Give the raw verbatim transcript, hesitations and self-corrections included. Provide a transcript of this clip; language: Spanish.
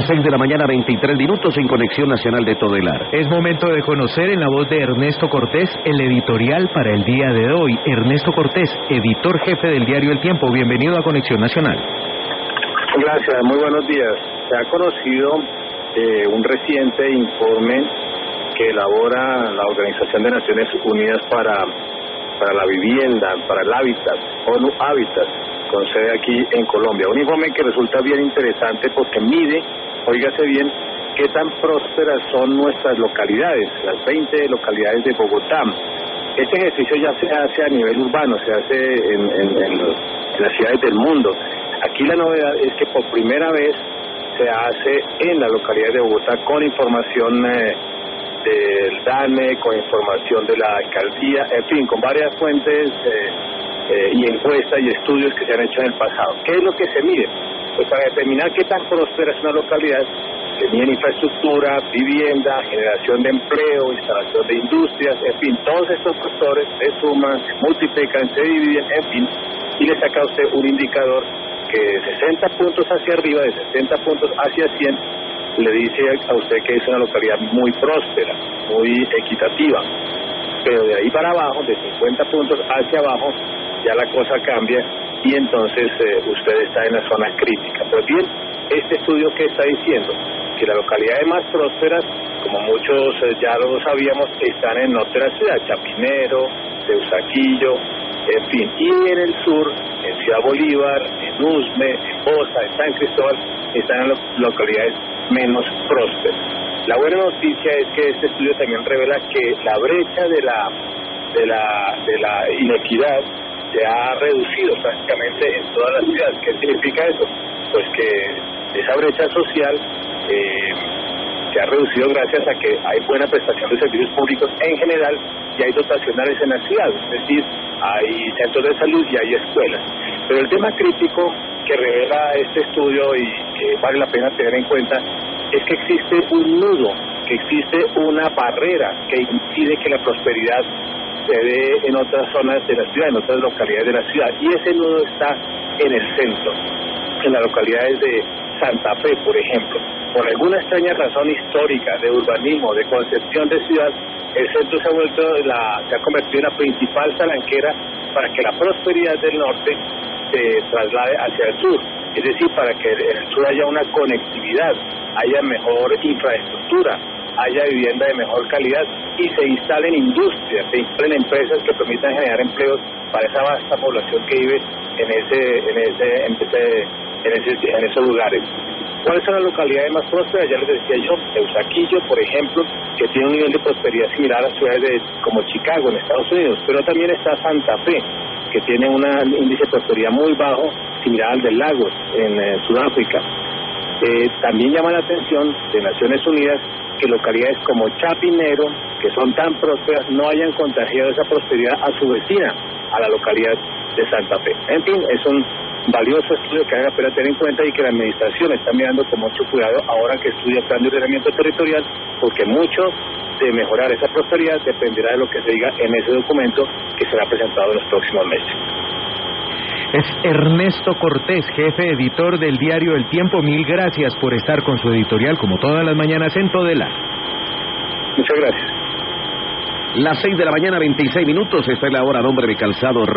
Las seis de la mañana, veintitrés minutos en Conexión Nacional de Todelar. Es momento de conocer en la voz de Ernesto Cortés el editorial para el día de hoy. Ernesto Cortés, editor jefe del diario El Tiempo. Bienvenido a Conexión Nacional. Gracias, muy buenos días. Se ha conocido eh, un reciente informe que elabora la Organización de Naciones Unidas para, para la Vivienda, para el Hábitat, ONU Hábitat, con sede aquí en Colombia. Un informe que resulta bien interesante porque mide, óigase bien, qué tan prósperas son nuestras localidades, las veinte localidades de Bogotá. Este ejercicio ya se hace a nivel urbano, se hace en, en, en, en las ciudades del mundo. Aquí la novedad es que por primera vez se hace en la localidad de Bogotá con información eh, del DANE, con información de la alcaldía, en fin, con varias fuentes eh, eh, y encuestas y estudios que se han hecho en el pasado. ¿Qué es lo que se mide? Pues para determinar qué tan próspera es una localidad, se mide infraestructura, vivienda, generación de empleo, instalación de industrias, en fin, todos estos factores se suman, se multiplican, se dividen, en fin, y le saca a usted un indicador que de sesenta puntos hacia arriba, de sesenta puntos hacia cien, le dice a usted que es una localidad muy próspera, muy equitativa. Pero de ahí para abajo, de cincuenta puntos hacia abajo, ya la cosa cambia y entonces eh, usted está en la zona crítica. Pues bien, este estudio que está diciendo que las localidades más prósperas, como muchos eh, ya lo sabíamos, están en el norte de la ciudad, Chapinero, Teusaquillo, en fin, y en el sur, en Ciudad Bolívar, en Usme, en Bosa, en San Cristóbal, están en las localidades menos prósperas. La buena noticia es que este estudio también revela que la brecha de la de la de la inequidad se ha reducido prácticamente en todas las ciudades. ¿Qué significa eso? Pues que esa brecha social eh, se ha reducido gracias a que hay buena prestación de servicios públicos en general y hay dotacionales en la ciudad, es decir, hay centros de salud y hay escuelas. Pero el tema crítico que revela este estudio y que vale la pena tener en cuenta es que existe un nudo, que existe una barrera que impide que la prosperidad se dé en otras zonas de la ciudad, en otras localidades de la ciudad, y ese nudo está en el centro, en las localidades de Santa Fe, por ejemplo. Por alguna extraña razón histórica de urbanismo, de concepción de ciudad, el centro se ha vuelto la, se ha convertido en la principal palanquera para que la prosperidad del norte se traslade hacia el sur, es decir, para que en el sur haya una conectividad, haya mejor infraestructura, haya vivienda de mejor calidad y se instalen industrias, se instalen empresas que permitan generar empleos para esa vasta población que vive en ese, en ese, en ese, en ese, en esos lugares. ¿Cuáles son las localidades más prósperas? Ya les decía yo, Teusaquillo, por ejemplo, que tiene un nivel de prosperidad similar a ciudades de, como Chicago, en Estados Unidos, pero también está Santa Fe, que tiene un índice de prosperidad muy bajo, similar al de Lagos, en eh, Sudáfrica. Eh, también llama la atención de Naciones Unidas que localidades como Chapinero, que son tan prósperas, no hayan contagiado esa prosperidad a su vecina, a la localidad de Santa Fe. En fin, es un valioso estudio que vale la pena tener en cuenta y que la administración está mirando con mucho cuidado ahora que estudia el plan de ordenamiento territorial, porque mucho de mejorar esa prosperidad dependerá de lo que se diga en ese documento que será presentado en los próximos meses. Es Ernesto Cortés, jefe editor del diario El Tiempo. Mil gracias por estar con su editorial como todas las mañanas en Todelar. Muchas gracias. Las seis de la mañana, veintiséis minutos, esta es la hora, nombre de Calzado